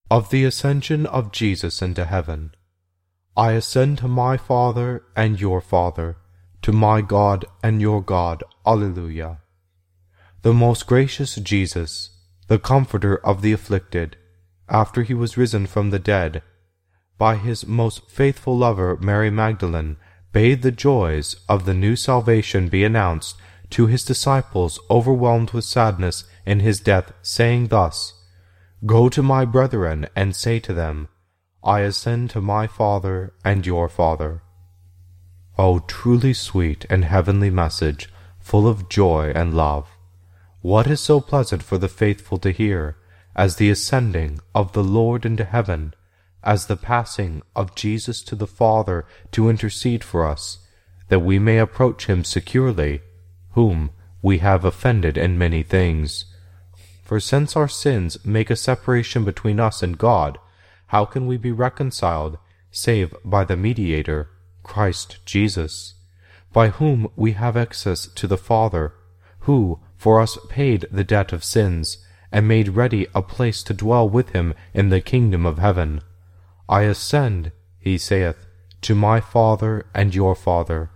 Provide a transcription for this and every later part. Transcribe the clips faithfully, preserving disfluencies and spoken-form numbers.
Of the Ascension of Jesus into heaven. I ascend to my Father and your Father, to my God and your God. Alleluia. The most gracious Jesus, the Comforter of the afflicted, after he was risen from the dead, by his most faithful lover Mary Magdalene, bade the joys of the new salvation be announced to his disciples overwhelmed with sadness in his death, saying thus, Go to my brethren and say to them, I ascend to my Father and your Father. O truly sweet and heavenly message, full of joy and love! What is so pleasant for the faithful to hear, as the ascending of the Lord into heaven, as the passing of Jesus to the Father to intercede for us, that we may approach him securely, whom we have offended in many things? For since our sins make a separation between us and God, how can we be reconciled, save by the Mediator, Christ Jesus, by whom we have access to the Father, who for us paid the debt of sins, and made ready a place to dwell with him in the kingdom of heaven? I ascend, he saith, to my Father and your Father.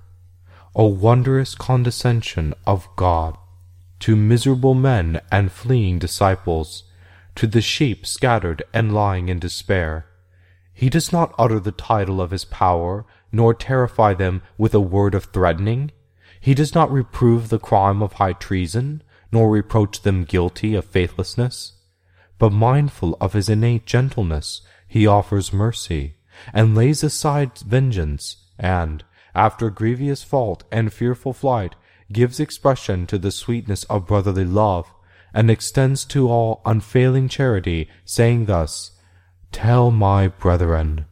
O wondrous condescension of God! To miserable men and fleeing disciples, to the sheep scattered and lying in despair. He does not utter the title of his power, nor terrify them with a word of threatening. He does not reprove the crime of high treason, nor reproach them guilty of faithlessness. But mindful of his innate gentleness, he offers mercy, and lays aside vengeance, and, after grievous fault and fearful flight, gives expression to the sweetness of brotherly love, and extends to all unfailing charity, saying thus, Tell my brethren.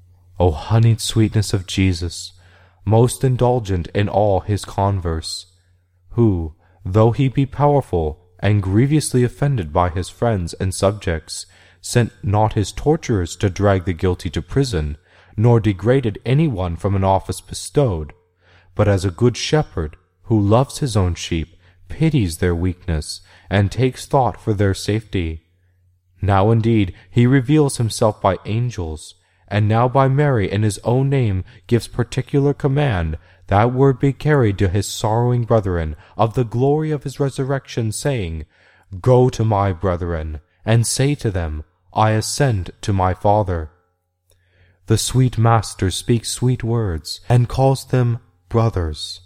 O honeyed sweetness of Jesus, most indulgent in all his converse, who, though he be powerful and grievously offended by his friends and subjects, sent not his torturers to drag the guilty to prison, nor degraded any one from an office bestowed, but as a good shepherd, who loves his own sheep, pities their weakness, and takes thought for their safety. Now indeed he reveals himself by angels, and now by Mary in his own name gives particular command that word be carried to his sorrowing brethren of the glory of his resurrection, saying, Go to my brethren, and say to them, I ascend to my Father. The sweet Master speaks sweet words, and calls them brothers,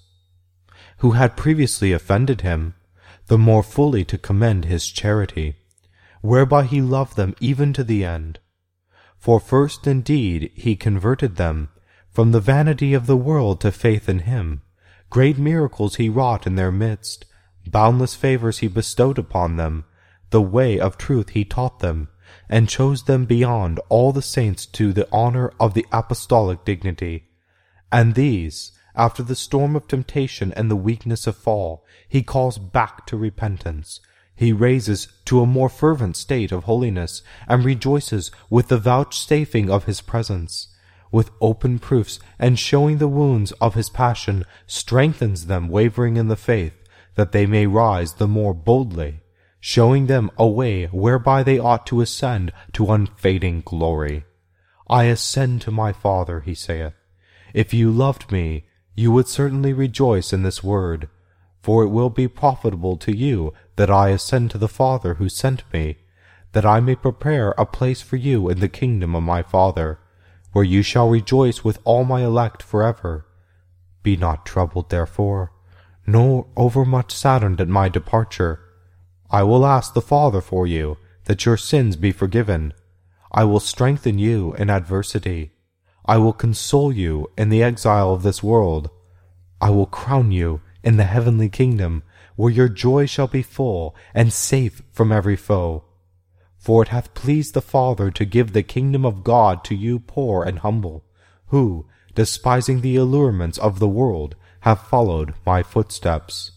who had previously offended him, the more fully to commend his charity, whereby he loved them even to the end. For first indeed he converted them from the vanity of the world to faith in him. Great miracles he wrought in their midst, boundless favors he bestowed upon them, the way of truth he taught them, and chose them beyond all the saints to the honor of the apostolic dignity. And these, after the storm of temptation and the weakness of fall, he calls back to repentance. He raises to a more fervent state of holiness, and rejoices with the vouchsafing of his presence. With open proofs, and showing the wounds of his passion, strengthens them wavering in the faith, that they may rise the more boldly, showing them a way whereby they ought to ascend to unfading glory. I ascend to my Father, he saith. If you loved me, you would certainly rejoice in this word, for it will be profitable to you that I ascend to the Father who sent me, that I may prepare a place for you in the kingdom of my Father, where you shall rejoice with all my elect forever. Be not troubled, therefore, nor overmuch saddened at my departure. I will ask the Father for you, that your sins be forgiven. I will strengthen you in adversity. I will console you in the exile of this world. I will crown you in the heavenly kingdom, where your joy shall be full and safe from every foe. For it hath pleased the Father to give the kingdom of God to you poor and humble, who, despising the allurements of the world, have followed my footsteps.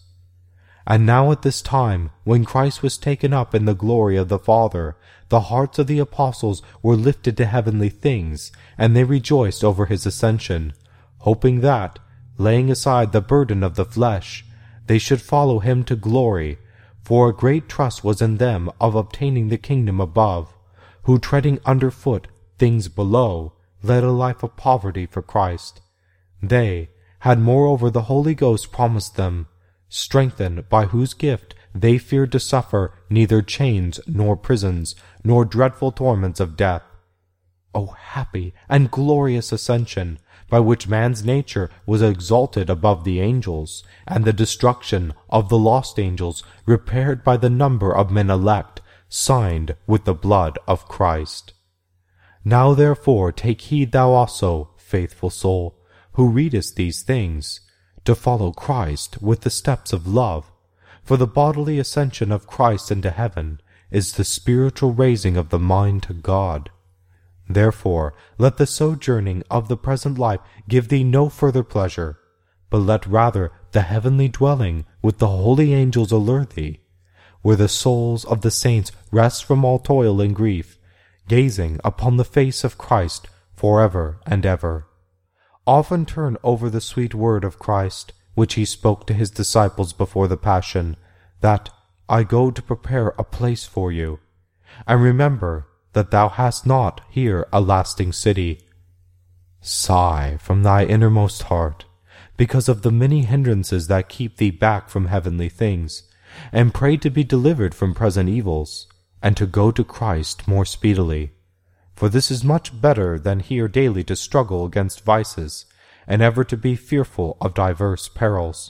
And now at this time, when Christ was taken up in the glory of the Father, the hearts of the apostles were lifted to heavenly things, and they rejoiced over his ascension, hoping that, laying aside the burden of the flesh, they should follow him to glory, for a great trust was in them of obtaining the kingdom above. who treading underfoot things below, led a life of poverty for Christ. They had moreover the Holy Ghost promised them, strengthened by whose gift they feared to suffer neither chains nor prisons, nor dreadful torments of death. O happy and glorious ascension, by which man's nature was exalted above the angels, and the destruction of the lost angels repaired by the number of men elect, signed with the blood of Christ. Now therefore take heed thou also, faithful soul, who readest these things, to follow Christ with the steps of love, for the bodily ascension of Christ into heaven is the spiritual raising of the mind to God. Therefore let the sojourning of the present life give thee no further pleasure, but let rather the heavenly dwelling with the holy angels allure thee, where the souls of the saints rest from all toil and grief, gazing upon the face of Christ forever and ever. Often turn over the sweet word of Christ, which he spoke to his disciples before the Passion, that I go to prepare a place for you, and remember that thou hast not here a lasting city. Sigh from thy innermost heart, because of the many hindrances that keep thee back from heavenly things, and pray to be delivered from present evils, and to go to Christ more speedily. For this is much better than here daily to struggle against vices, and ever to be fearful of divers perils.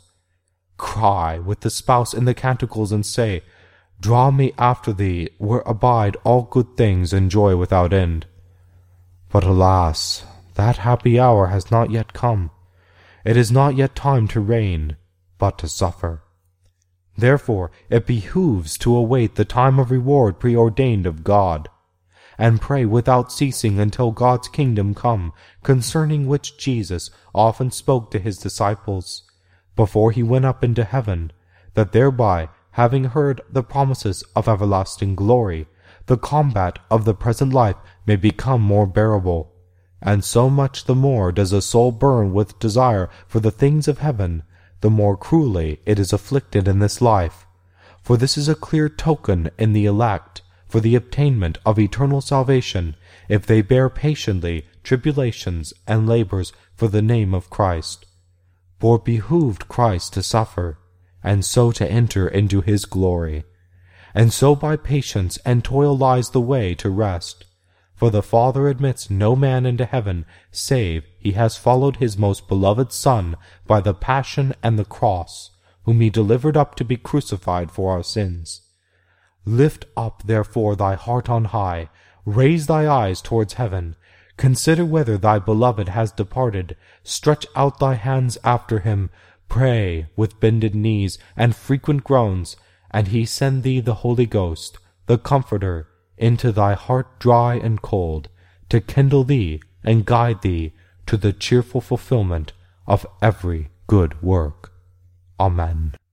Cry with the spouse in the canticles, and say, Draw me after thee, where abide all good things and joy without end. But alas, that happy hour has not yet come. It is not yet time to reign, but to suffer. Therefore it behooves to await the time of reward preordained of God, and pray without ceasing until God's kingdom come, concerning which Jesus often spoke to his disciples, before he went up into heaven, that thereby, having heard the promises of everlasting glory, the combat of the present life may become more bearable. And so much the more does a soul burn with desire for the things of heaven, the more cruelly it is afflicted in this life. For this is a clear token in the elect, for the obtainment of eternal salvation, if they bear patiently tribulations and labors for the name of Christ. For it behooved Christ to suffer, and so to enter into his glory. And so by patience and toil lies the way to rest. For the Father admits no man into heaven, save he has followed his most beloved Son by the passion and the cross, whom he delivered up to be crucified for our sins. Lift up therefore thy heart on high, raise thy eyes towards heaven, consider whether thy beloved has departed, stretch out thy hands after him, pray with bended knees and frequent groans, and he send thee the Holy Ghost, the Comforter, into thy heart dry and cold, to kindle thee and guide thee to the cheerful fulfillment of every good work. Amen.